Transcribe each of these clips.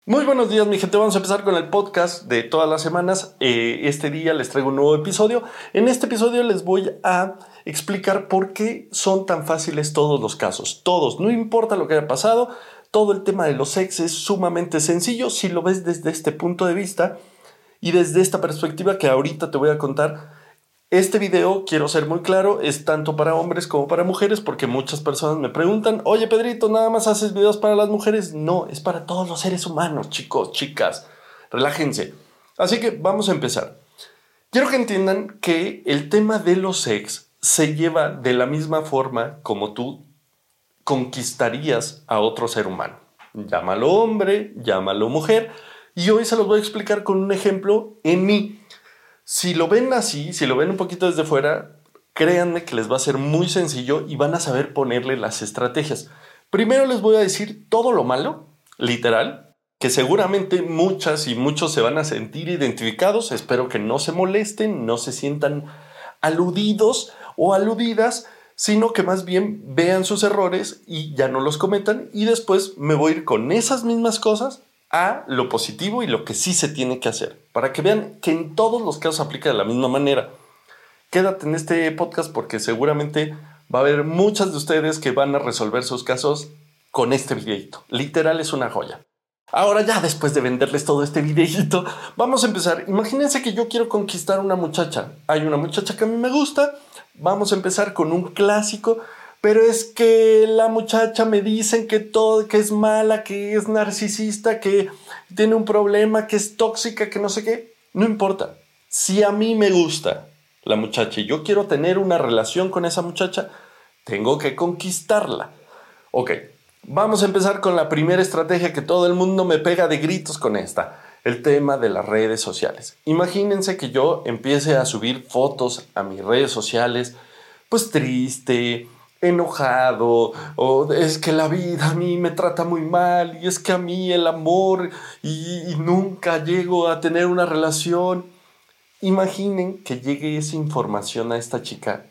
Muy buenos días, mi gente. Vamos a empezar con el podcast de todas las semanas. Este día les traigo un nuevo episodio. En este episodio les voy a explicar por qué son tan fáciles todos los casos. Todos, no importa lo que haya pasado, todo el tema de los ex es sumamente sencillo si lo ves desde este punto de vista y desde esta perspectiva que ahorita te voy a contar. Este video, quiero ser muy claro, es tanto para hombres como para mujeres porque muchas personas me preguntan, oye Pedrito, ¿nada más haces videos para las mujeres? No, es para todos los seres humanos, chicos, chicas, relájense. Así que vamos a empezar. Quiero que entiendan que el tema de los ex se lleva de la misma forma como tú conquistarías a otro ser humano. Llámalo hombre, llámalo mujer, y hoy se los voy a explicar con un ejemplo en mí. Si lo ven así, si lo ven un poquito desde fuera, créanme que les va a ser muy sencillo y van a saber ponerle las estrategias. Primero les voy a decir todo lo malo, literal, que seguramente muchas y muchos se van a sentir identificados. Espero que no se molesten, no se sientan aludidos o aludidas, sino que más bien vean sus errores y ya no los cometan. Y después me voy a ir con esas mismas cosas a lo positivo y lo que sí se tiene que hacer, para que vean que en todos los casos aplica de la misma manera. Quédate en este podcast porque seguramente va a haber muchas de ustedes que van a resolver sus casos con este videito. Literal es una joya. Ahora ya después de venderles todo este videito, vamos a empezar. Imagínense que yo quiero conquistar a una muchacha. Hay una muchacha que a mí me gusta. Vamos a empezar con un clásico. Pero es que la muchacha me dicen que todo, que es mala, que es narcisista, que tiene un problema, que es tóxica, que no sé qué. No importa. Si a mí me gusta la muchacha y yo quiero tener una relación con esa muchacha, tengo que conquistarla. Ok, vamos a empezar con la primera estrategia que todo el mundo me pega de gritos con esta. El tema de las redes sociales. Imagínense que yo empiece a subir fotos a mis redes sociales, pues triste, enojado, o es que la vida a mí me trata muy mal, y es que a mí el amor, y nunca llego a tener una relación. Imaginen que llegue esa información a esta chica,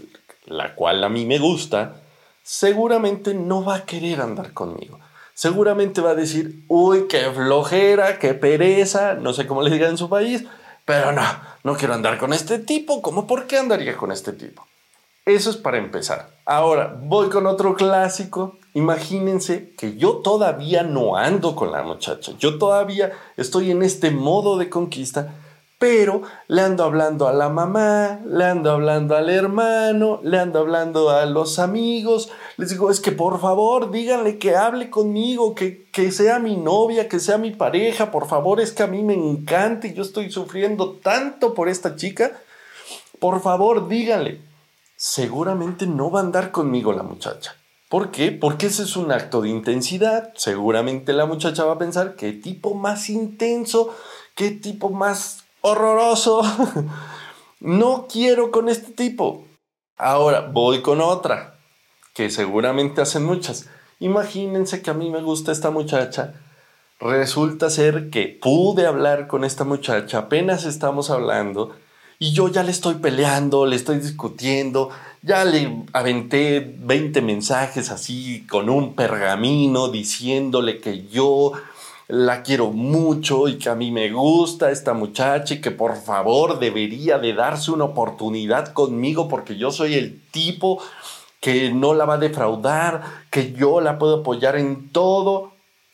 la cual a mí me gusta, seguramente no va a querer andar conmigo. Seguramente va a decir, uy, qué flojera, qué pereza, no sé cómo le digan en su país, pero no quiero andar con este tipo. ¿Cómo por qué andaría con este tipo? Eso es para empezar. Ahora, voy con otro clásico. Imagínense que yo todavía no ando con la muchacha. Yo todavía estoy en este modo de conquista, pero le ando hablando a la mamá, le ando hablando al hermano, le ando hablando a los amigos. Les digo, es que por favor, díganle que hable conmigo, que sea mi novia, que sea mi pareja. Por favor, es que a mí me encanta y yo estoy sufriendo tanto por esta chica. Por favor, díganle. Seguramente no va a andar conmigo la muchacha. ¿Por qué? Porque ese es un acto de intensidad. Seguramente la muchacha va a pensar, qué tipo más intenso, qué tipo más horroroso. No quiero con este tipo. Ahora voy con otra, que seguramente hacen muchas. Imagínense que a mí me gusta esta muchacha. Resulta ser que pude hablar con esta muchacha, apenas estamos hablando, y yo ya le estoy peleando, le estoy discutiendo, ya le aventé 20 mensajes así con un pergamino diciéndole que yo la quiero mucho y que a mí me gusta esta muchacha y que por favor debería de darse una oportunidad conmigo porque yo soy el tipo que no la va a defraudar, que yo la puedo apoyar en todo.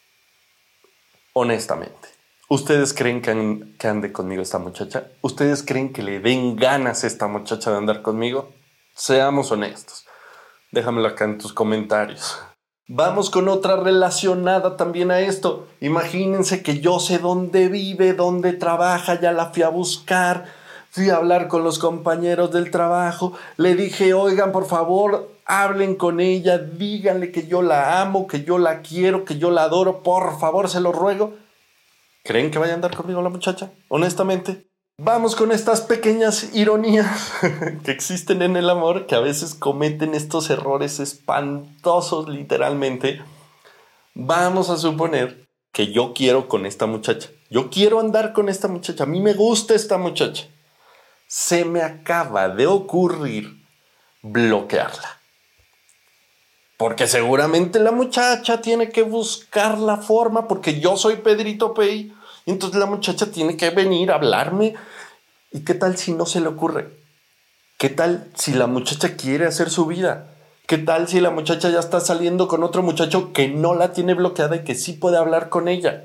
Honestamente, ¿ustedes creen que ande conmigo esta muchacha? ¿Ustedes creen que le den ganas a esta muchacha de andar conmigo? Seamos honestos. Déjamelo acá en tus comentarios. Vamos con otra relacionada también a esto. Imagínense que yo sé dónde vive, dónde trabaja, ya la fui a buscar, fui a hablar con los compañeros del trabajo, le dije, oigan, por favor, hablen con ella, díganle que yo la amo, que yo la quiero, que yo la adoro, por favor, se lo ruego. ¿Creen que vaya a andar conmigo la muchacha? Honestamente. Vamos con estas pequeñas ironías que existen en el amor, que a veces cometen estos errores espantosos literalmente. Vamos a suponer que yo quiero con esta muchacha. Yo quiero andar con esta muchacha. A mí me gusta esta muchacha. Se me acaba de ocurrir bloquearla. Porque seguramente la muchacha tiene que buscar la forma, porque yo soy Pedrito Pay, y entonces la muchacha tiene que venir a hablarme. ¿Y qué tal si no se le ocurre? ¿Qué tal si la muchacha quiere hacer su vida? ¿Qué tal si la muchacha ya está saliendo con otro muchacho que no la tiene bloqueada y que sí puede hablar con ella?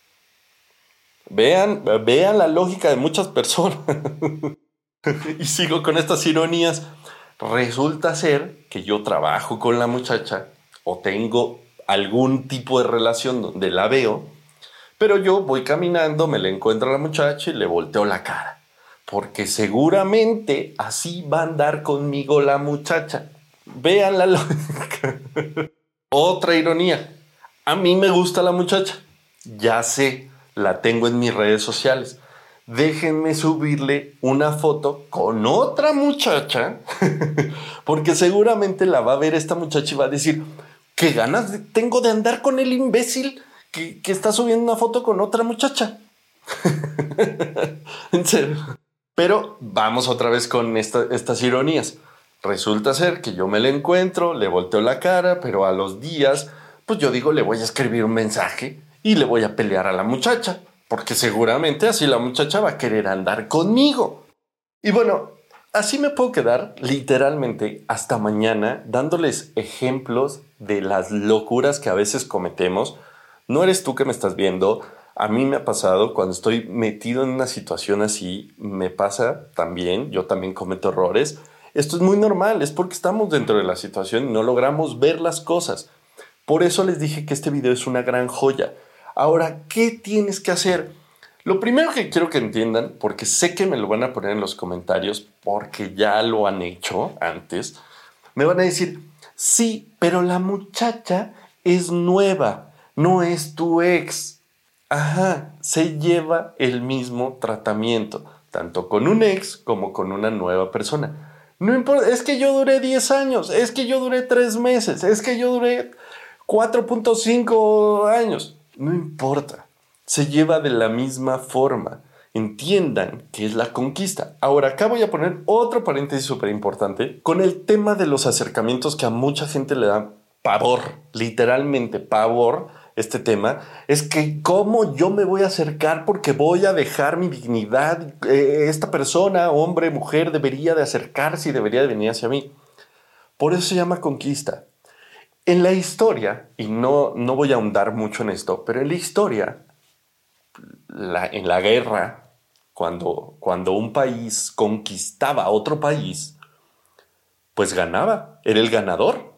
Vean la lógica de muchas personas. Y sigo con estas ironías. Resulta ser que yo trabajo con la muchacha o tengo algún tipo de relación donde la veo, pero yo voy caminando, me le encuentro a la muchacha y le volteo la cara. Porque seguramente así va a andar conmigo la muchacha. Vean la lógica. Otra ironía. A mí me gusta la muchacha. Ya sé, la tengo en mis redes sociales. Déjenme subirle una foto con otra muchacha, porque seguramente la va a ver esta muchacha y va a decir, ¿qué ganas tengo de andar con el imbécil que está subiendo una foto con otra muchacha? En serio. Pero vamos otra vez con estas ironías. Resulta ser que yo me la encuentro, le volteo la cara, pero a los días, pues yo digo, le voy a escribir un mensaje y le voy a pelear a la muchacha, porque seguramente así la muchacha va a querer andar conmigo. Y bueno, así me puedo quedar literalmente hasta mañana dándoles ejemplos de las locuras que a veces cometemos. No eres tú que me estás viendo. A mí me ha pasado cuando estoy metido en una situación así, me pasa también, yo también cometo errores. Esto es muy normal, es porque estamos dentro de la situación y no logramos ver las cosas. Por eso les dije que este video es una gran joya. Ahora, ¿qué tienes que hacer? Lo primero que quiero que entiendan, porque sé que me lo van a poner en los comentarios, porque ya lo han hecho antes, me van a decir, sí, pero la muchacha es nueva, no es tu ex. Ajá, se lleva el mismo tratamiento, tanto con un ex como con una nueva persona. No importa, es que yo duré 10 años, es que yo duré 3 meses, es que yo duré 4.5 años. No importa, se lleva de la misma forma. Entiendan que es la conquista. Ahora, acá voy a poner otro paréntesis súper importante con el tema de los acercamientos que a mucha gente le da pavor, literalmente pavor. Este tema es que cómo yo me voy a acercar porque voy a dejar mi dignidad. Esta persona, hombre, mujer, debería de acercarse y debería de venir hacia mí. Por eso se llama conquista. En la historia, y no voy a ahondar mucho en esto, pero en la historia, en la guerra, cuando un país conquistaba a otro país, pues ganaba, era el ganador.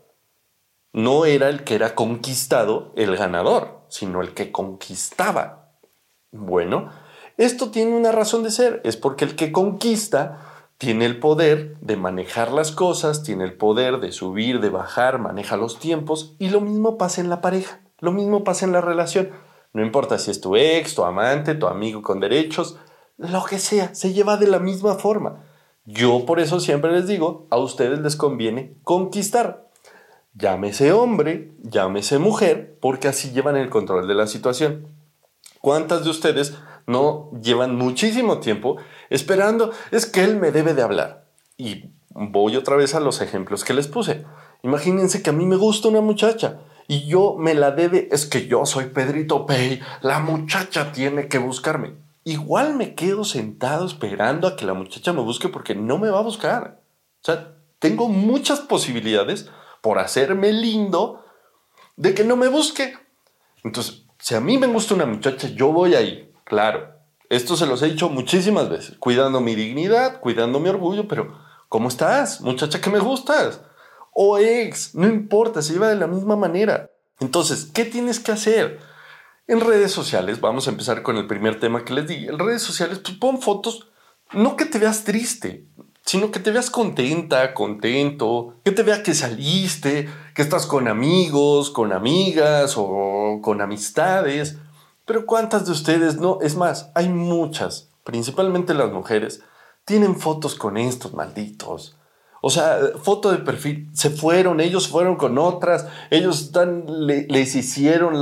No era el que era conquistado el ganador, sino el que conquistaba. Bueno, esto tiene una razón de ser, es porque el que conquista tiene el poder de manejar las cosas, tiene el poder de subir, de bajar, maneja los tiempos, y lo mismo pasa en la pareja, lo mismo pasa en la relación. No importa si es tu ex, tu amante, tu amigo con derechos, lo que sea, se lleva de la misma forma. Yo por eso siempre les digo, a ustedes les conviene conquistar. Llámese hombre, llámese mujer, porque así llevan el control de la situación. ¿Cuántas de ustedes no llevan muchísimo tiempo esperando? Es que él me debe de hablar. Y voy otra vez a los ejemplos que les puse. Imagínense que a mí me gusta una muchacha y yo me la debe. Es que yo soy Pedrito Pay, la muchacha tiene que buscarme. Igual me quedo sentado esperando a que la muchacha me busque porque no me va a buscar. O sea, tengo muchas posibilidades por hacerme lindo de que no me busque. Entonces, si a mí me gusta una muchacha, yo voy ahí, claro. Esto se los he dicho muchísimas veces, cuidando mi dignidad, cuidando mi orgullo, pero ¿cómo estás, muchacha que me gustas? O ex, no importa, se lleva de la misma manera. Entonces, ¿qué tienes que hacer? En redes sociales, vamos a empezar con el primer tema que les di. En redes sociales, pues pon fotos, no que te veas triste, sino que te veas contenta, contento, que te vea que saliste, que estás con amigos, con amigas o con amistades. Pero ¿cuántas de ustedes no? Es más, hay muchas, principalmente las mujeres, tienen fotos con estos malditos. O sea, foto de perfil, se fueron, ellos fueron con otras, ellos les hicieron,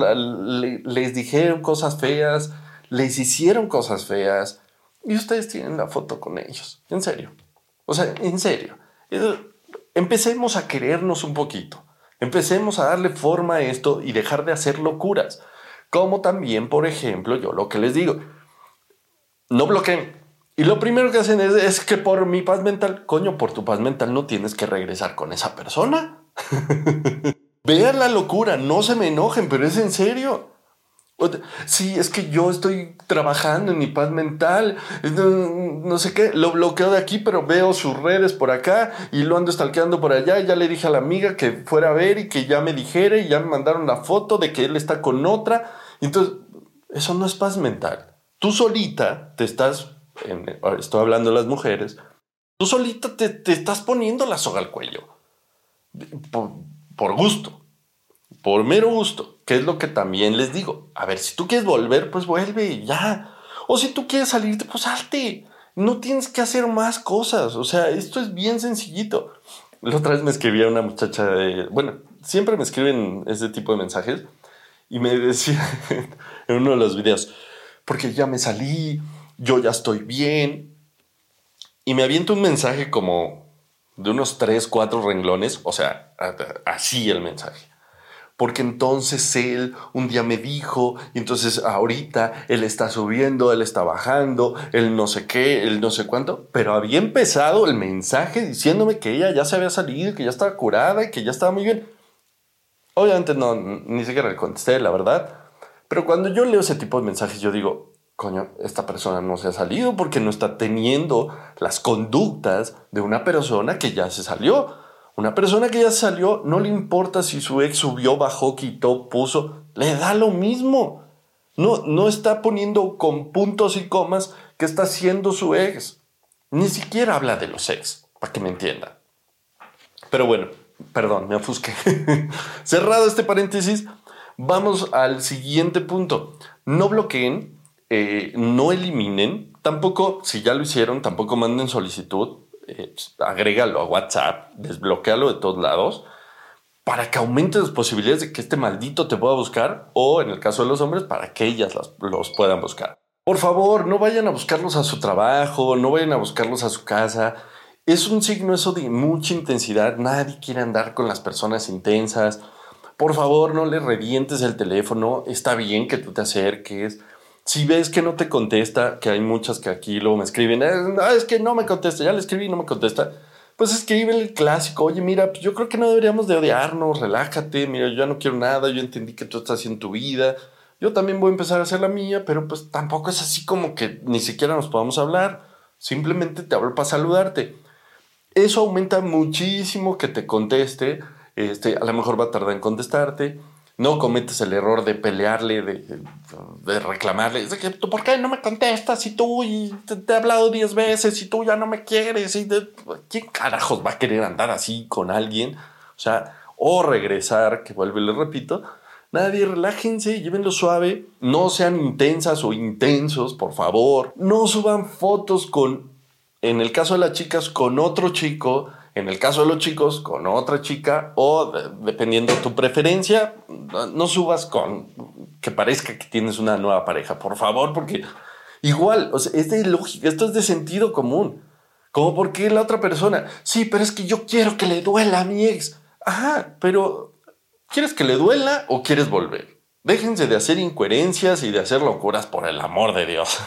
les dijeron cosas feas, les hicieron cosas feas y ustedes tienen la foto con ellos, en serio. O sea, en serio, empecemos a querernos un poquito. Empecemos a darle forma a esto y dejar de hacer locuras. Como también, por ejemplo, yo lo que les digo, no bloqueen. Y lo primero que hacen es que por mi paz mental, coño, por tu paz mental no tienes que regresar con esa persona. Vean la locura, no se me enojen, pero es en serio. Sí, es que yo estoy trabajando en mi paz mental, no sé qué, lo bloqueo de aquí, pero veo sus redes por acá y lo ando stalkeando por allá. Ya le dije a la amiga que fuera a ver y que ya me dijera y ya me mandaron la foto de que él está con otra. Entonces, eso no es paz mental. Tú solita te estás, estoy hablando de las mujeres, tú solita te estás poniendo la soga al cuello por, por gusto. Por mero gusto, que es lo que también les digo. A ver, si tú quieres volver, pues vuelve, ya. O si tú quieres salirte, pues salte. No tienes que hacer más cosas. O sea, esto es bien sencillito. La otra vez me escribía una muchacha bueno, siempre me escriben ese tipo de mensajes y me decía en uno de los videos, porque ya me salí, yo ya estoy bien. Y me avienta un mensaje como de unos 3, 4 renglones, o sea, así el mensaje. Porque entonces él un día me dijo, y entonces ahorita él está subiendo, él está bajando, él no sé qué, él no sé cuánto, pero había empezado el mensaje diciéndome que ella ya se había salido, que ya estaba curada y que ya estaba muy bien. Obviamente no, ni siquiera le contesté, la verdad, pero cuando yo leo ese tipo de mensajes yo digo, coño, esta persona no se ha salido porque no está teniendo las conductas de una persona que ya se salió. Una persona que ya se salió, no le importa si su ex subió, bajó, quitó, puso, le da lo mismo. No está poniendo con puntos y comas que está haciendo su ex. Ni siquiera habla de los ex, para que me entiendan. Pero bueno, perdón, me ofusqué. Cerrado este paréntesis, vamos al siguiente punto. No bloqueen, no eliminen, tampoco, si ya lo hicieron, tampoco manden solicitud, agrégalo a WhatsApp, desbloquéalo de todos lados, para que aumente las posibilidades de que este maldito te pueda buscar, o en el caso de los hombres, para que ellas los puedan buscar. Por favor, no vayan a buscarlos a su trabajo, no vayan a buscarlos a su casa. Es un signo eso de mucha intensidad. Nadie quiere andar con las personas intensas. Por favor, no le revientes el teléfono. Está bien que tú te acerques. Si ves que no te contesta, que hay muchas que aquí luego me escriben, es que no me contesta, ya le escribí y no me contesta. Pues escribe el clásico, oye, mira, pues yo creo que no deberíamos de odiarnos, relájate, mira, yo ya no quiero nada, yo entendí que tú estás haciendo tu vida, yo también voy a empezar a hacer la mía, pero pues tampoco es así como que ni siquiera nos podamos hablar, simplemente te hablo para saludarte. Eso aumenta muchísimo que te conteste, a lo mejor va a tardar en contestarte. No cometes el error de pelearle, de reclamarle. Es de que, ¿por qué no me contestas? Si tú te he hablado 10 veces y tú ya no me quieres. ¿Quién carajos va a querer andar así con alguien? O sea, o regresar, que vuelvo y le repito. Nadie, relájense, llévenlo suave. No sean intensas o intensos, por favor. No suban fotos en el caso de las chicas, con otro chico. En el caso de los chicos, con otra chica o dependiendo de tu preferencia, no subas con que parezca que tienes una nueva pareja, por favor, porque igual, o sea, es de lógica, esto es de sentido común. Como porque la otra persona, sí, pero es que yo quiero que le duela a mi ex. Ajá, pero ¿quieres que le duela o quieres volver? Déjense de hacer incoherencias y de hacer locuras por el amor de Dios.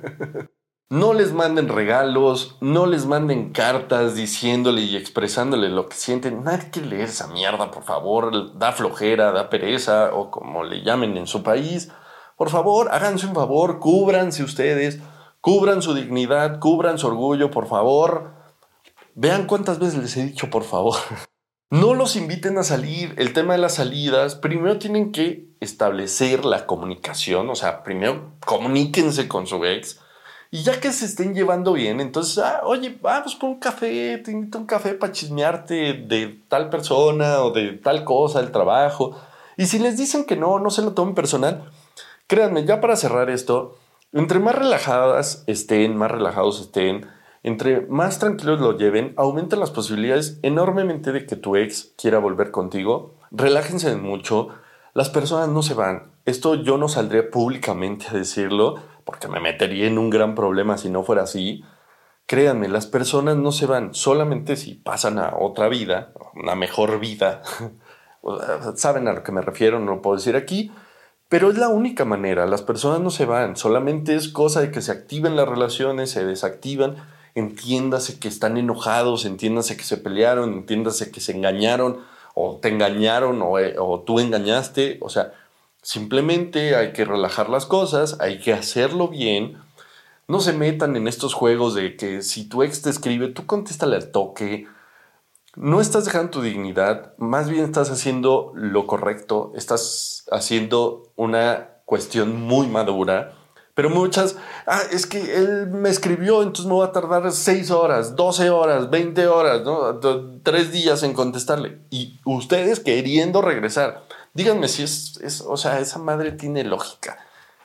No les manden regalos, no les manden cartas diciéndole y expresándole lo que sienten. Nadie quiere leer esa mierda, por favor. Da flojera, da pereza o como le llamen en su país. Por favor, háganse un favor, cúbranse ustedes, cubran su dignidad, cubran su orgullo, por favor. Vean cuántas veces les he dicho por favor. No los inviten a salir. El tema de las salidas, primero tienen que establecer la comunicación. O sea, primero comuníquense con su ex. Y ya que se estén llevando bien, entonces, oye, vamos por un café, te invito a un café para chismearte de tal persona o de tal cosa, del trabajo. Y si les dicen que no se lo tomen personal, créanme, ya para cerrar esto, entre más relajadas estén, más relajados estén, entre más tranquilos lo lleven, aumentan las posibilidades enormemente de que tu ex quiera volver contigo. Relájense mucho, las personas no se van. Esto yo no saldría públicamente a decirlo, porque me metería en un gran problema si no fuera así. Créanme, las personas no se van, solamente si pasan a otra vida, una mejor vida, Saben a lo que me refiero, no lo puedo decir aquí. Pero es la única manera, las personas no se van, solamente es cosa de que se activen las relaciones, se desactivan, entiéndase que están enojados, entiéndase que se pelearon, entiéndase que se engañaron, o te engañaron, o tú engañaste, o sea, simplemente hay que relajar las cosas, hay que hacerlo bien, no se metan en estos juegos de que si tu ex te escribe, tú contéstale al toque. No estás dejando tu dignidad, más bien estás haciendo lo correcto, estás haciendo una cuestión muy madura, pero muchas, es que él me escribió, entonces me voy a tardar 6 horas, 12 horas, 20 horas, ¿no? 3 días en contestarle. Y ustedes queriendo regresar, díganme si o sea, esa madre tiene lógica.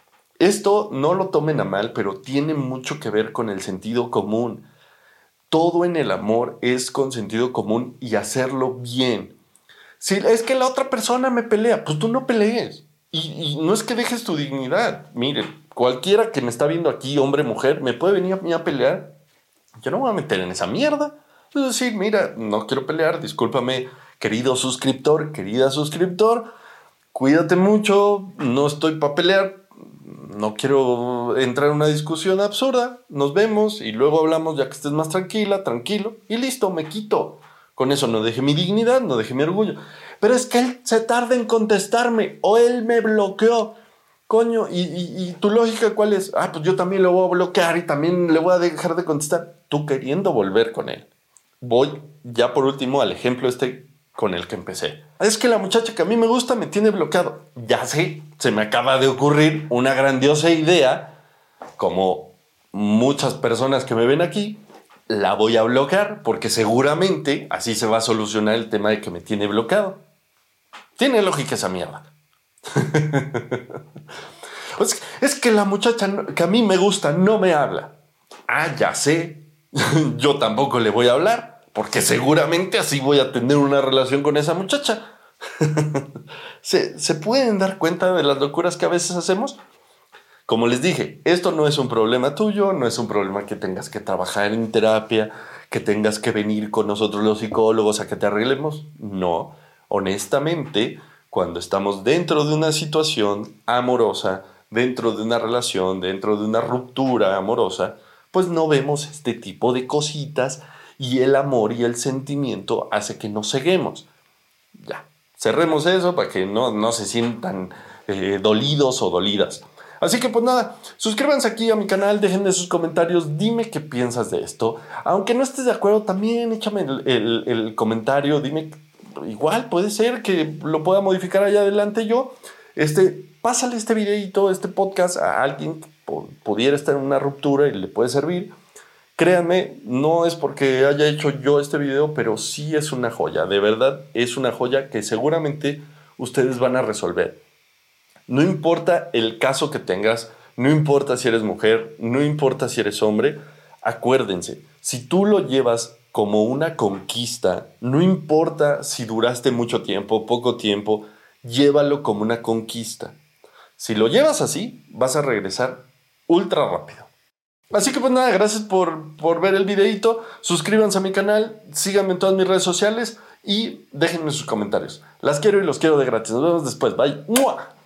Esto no lo tomen a mal, pero tiene mucho que ver con el sentido común. Todo en el amor es con sentido común y hacerlo bien. Si es que la otra persona me pelea, pues tú no pelees. Y no es que dejes tu dignidad. Miren, cualquiera que me está viendo aquí, hombre, mujer, me puede venir a mí a pelear. Yo no me voy a meter en esa mierda. Es decir, mira, no quiero pelear, discúlpame, querido suscriptor, querida suscriptor, cuídate mucho, no estoy para pelear. No quiero entrar en una discusión absurda, nos vemos y luego hablamos ya que estés más tranquila, tranquilo, y listo, me quito. Con eso no dejé mi dignidad, no dejé mi orgullo. Pero es que él se tarda en contestarme o él me bloqueó. Coño, ¿y tu lógica cuál es? Pues yo también lo voy a bloquear y también le voy a dejar de contestar. Tú queriendo volver con él. Voy ya por último al ejemplo con el que empecé. Es que la muchacha que a mí me gusta me tiene bloqueado. Ya sé, se me acaba de ocurrir una grandiosa idea. Como muchas personas que me ven aquí, la voy a bloquear porque seguramente así se va a solucionar el tema de que me tiene bloqueado. Tiene lógica esa mierda. Es que la muchacha que a mí me gusta no me habla. Ya sé. Yo tampoco le voy a hablar. Porque seguramente así voy a tener una relación con esa muchacha. ¿Se pueden dar cuenta de las locuras que a veces hacemos? Como les dije, esto no es un problema tuyo, no es un problema que tengas que trabajar en terapia, que tengas que venir con nosotros los psicólogos a que te arreglemos. No, honestamente, cuando estamos dentro de una situación amorosa, dentro de una relación, dentro de una ruptura amorosa, pues no vemos este tipo de cositas y el amor y el sentimiento hace que nos ceguemos. Ya, cerremos eso para que no se sientan dolidos o dolidas. Así que pues nada, suscríbanse aquí a mi canal, déjenme sus comentarios, dime qué piensas de esto. Aunque no estés de acuerdo, también échame el comentario, dime, igual puede ser que lo pueda modificar allá adelante yo. Pásale este videito, este podcast a alguien que pudiera estar en una ruptura y le puede servir. Créanme, no es porque haya hecho yo este video, pero sí es una joya. De verdad, es una joya que seguramente ustedes van a resolver. No importa el caso que tengas, no importa si eres mujer, no importa si eres hombre, acuérdense, si tú lo llevas como una conquista, no importa si duraste mucho tiempo, poco tiempo, llévalo como una conquista. Si lo llevas así, vas a regresar ultra rápido. Así que pues nada, gracias por ver el videito, suscríbanse a mi canal, síganme en todas mis redes sociales y déjenme sus comentarios. Las quiero y los quiero de gratis. Nos vemos después, bye. ¡Mua!